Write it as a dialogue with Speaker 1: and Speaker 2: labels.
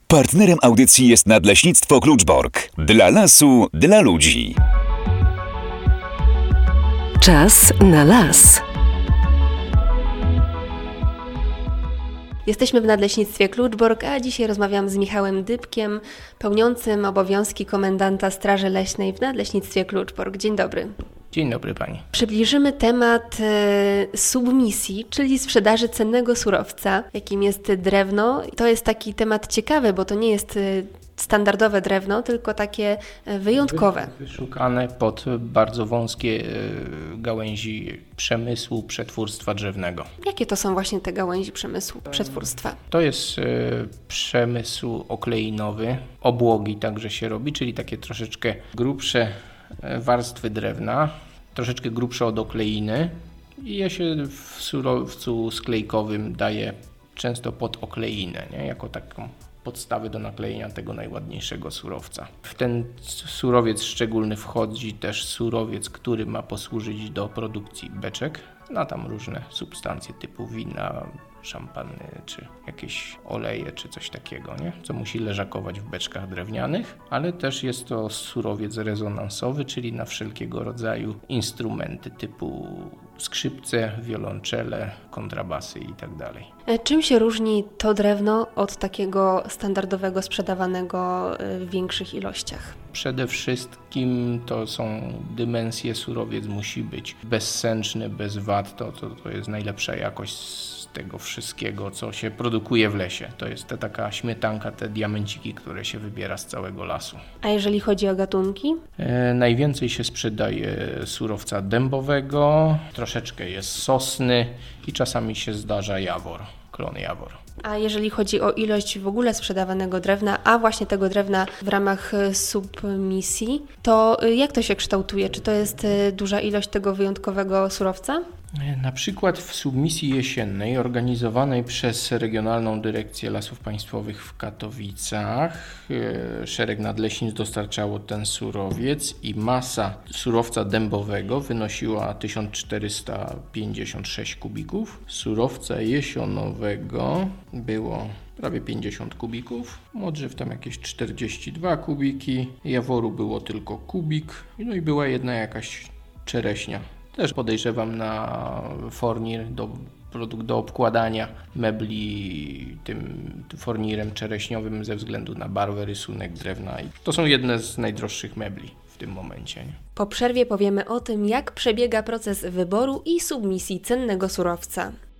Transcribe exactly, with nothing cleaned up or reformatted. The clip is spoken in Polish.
Speaker 1: Partnerem audycji jest Nadleśnictwo Kluczbork. Dla lasu, dla ludzi.
Speaker 2: Czas na las.
Speaker 3: Jesteśmy w Nadleśnictwie Kluczbork, a dzisiaj rozmawiam z Michałem Dybkiem, pełniącym obowiązki komendanta Straży Leśnej w Nadleśnictwie Kluczbork. Dzień dobry.
Speaker 4: Dzień dobry Pani.
Speaker 3: Przybliżymy temat e, submisji, czyli sprzedaży cennego surowca, jakim jest drewno. To jest taki temat ciekawy, bo to nie jest e, standardowe drewno, tylko takie e, wyjątkowe.
Speaker 4: Wyszukane pod bardzo wąskie e, gałęzi przemysłu przetwórstwa drzewnego.
Speaker 3: Jakie to są właśnie te gałęzi przemysłu przetwórstwa?
Speaker 4: To jest e, przemysł okleinowy, obłogi także się robi, czyli takie troszeczkę grubsze warstwy drewna, troszeczkę grubsze od okleiny i je się w surowcu sklejkowym daje często pod okleinę, nie? Jako taką podstawę do naklejenia tego najładniejszego surowca. W ten surowiec szczególny wchodzi też surowiec, który ma posłużyć do produkcji beczek, na tam różne substancje typu wina, szampany, czy jakieś oleje, czy coś takiego, nie? Co musi leżakować w beczkach drewnianych, ale też jest to surowiec rezonansowy, czyli na wszelkiego rodzaju instrumenty typu skrzypce, wiolonczele, kontrabasy i tak dalej.
Speaker 3: Czym się różni to drewno od takiego standardowego sprzedawanego w większych ilościach?
Speaker 4: Przede wszystkim to są dymensje, surowiec musi być bezsęczny, bez wad, to, to, to jest najlepsza jakość z tego wszystkiego, co się produkuje w lesie. To jest ta taka śmietanka, te diamenciki, które się wybiera z całego lasu.
Speaker 3: A jeżeli chodzi o gatunki?
Speaker 4: E, najwięcej się sprzedaje surowca dębowego, troszeczkę jest sosny i czasami się zdarza jawor, klon jawor.
Speaker 3: A jeżeli chodzi o ilość w ogóle sprzedawanego drewna, a właśnie tego drewna w ramach submisji, to jak to się kształtuje? Czy to jest duża ilość tego wyjątkowego surowca?
Speaker 4: Na przykład w submisji jesiennej organizowanej przez Regionalną Dyrekcję Lasów Państwowych w Katowicach szereg nadleśnictw dostarczało ten surowiec i masa surowca dębowego wynosiła tysiąc czterysta pięćdziesiąt sześć kubików. Surowca jesionowego było prawie pięćdziesiąt kubików, modrzew tam jakieś czterdzieści dwa kubiki, jaworu było tylko kubik, no i była jedna jakaś czereśnia. Też podejrzewam na fornir do, produkt do obkładania mebli tym fornirem czereśniowym ze względu na barwę, rysunek drewna. I to są jedne z najdroższych mebli w tym momencie. Nie?
Speaker 3: Po przerwie powiemy o tym, jak przebiega proces wyboru i submisji cennego surowca.